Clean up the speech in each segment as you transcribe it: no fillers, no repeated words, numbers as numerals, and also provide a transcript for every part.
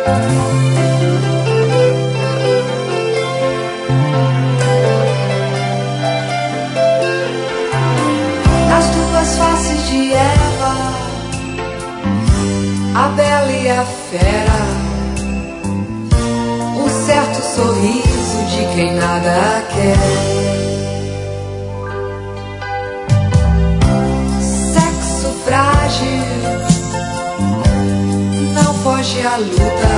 Nas duas faces de Eva, a bela e a fera, um certo sorriso de quem nada quer. Sexo frágil, não foge à luta,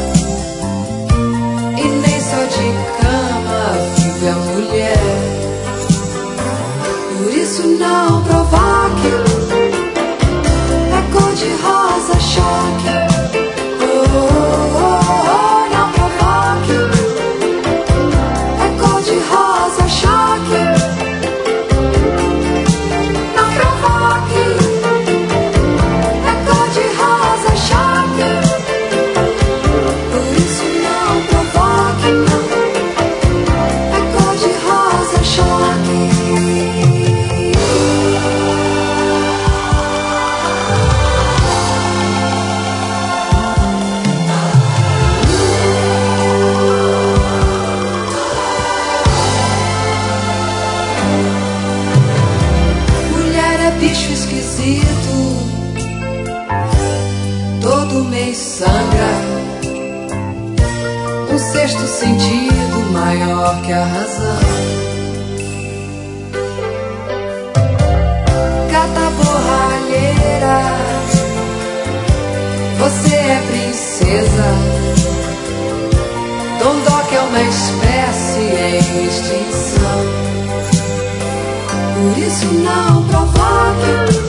e nem só de cama vive a mulher. Por isso não provoque, é cor de rosa choque. Oh, oh, oh, não provoque, é cor de rosa choque. Não provoque, é cor de rosa choque. Por isso não provoque, não, é cor de rosa choque. Bicho esquisito, todo mês sangra, um sexto sentido maior que a razão. Gata borralheira, você é princesa. Dondoca é uma espécie em extinção. Por isso não provoque,